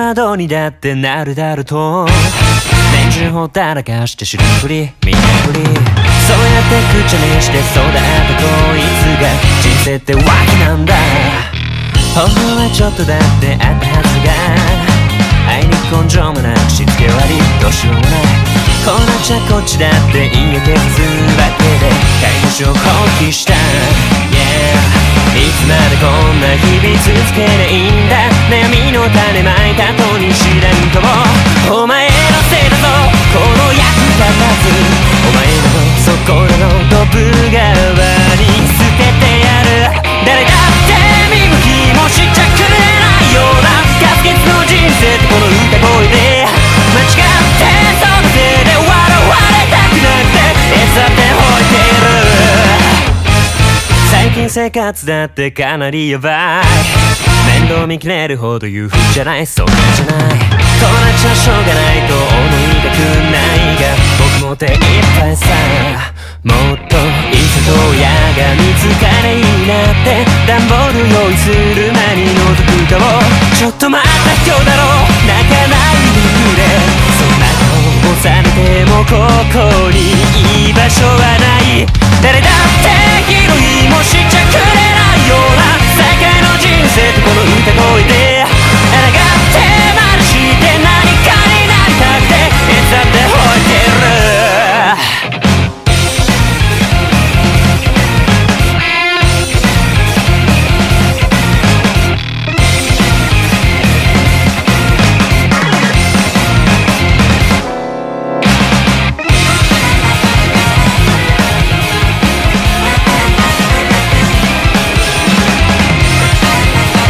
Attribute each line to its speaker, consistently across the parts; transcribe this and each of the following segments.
Speaker 1: どうにだってなるだろうと年中ほったらかして知らんふり見ないふりそうやって口にしてそうだったこいつが人生ってわけなんだ本当はちょっとだってあったはずが愛に根性もなくしつけ悪いどうしようもないこうなっちゃこっちだって言えてすわけで飼い主を放棄した、yeahいつまでこんな日々続けないんだ悩みの種まいたとに知らんともお前のせいだぞこの役立たずお前のそこらのドブ川に捨ててやる誰だって見向きもしちゃくれないようなガス欠の人生ってこの歌声で間違ってそのせいで笑われたくなくて餌って吠えてる最近生活だってかなりやばい面倒見きれるほど裕福じゃないそんなんじゃないこうなっちゃしょうがないと思いたくないが僕も手いっぱいさもっといざと親が見つかれいいなって段ボール用意する間に覗くかもちょっと待った人だろ泣かないでくれそんな顔をされてもここに居場所はない誰だって広いもしちゃくれないような世界の人生ってこの歌声で抗ってまるして何かになりたくていつだって吠えてる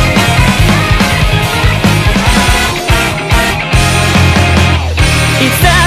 Speaker 1: いつだ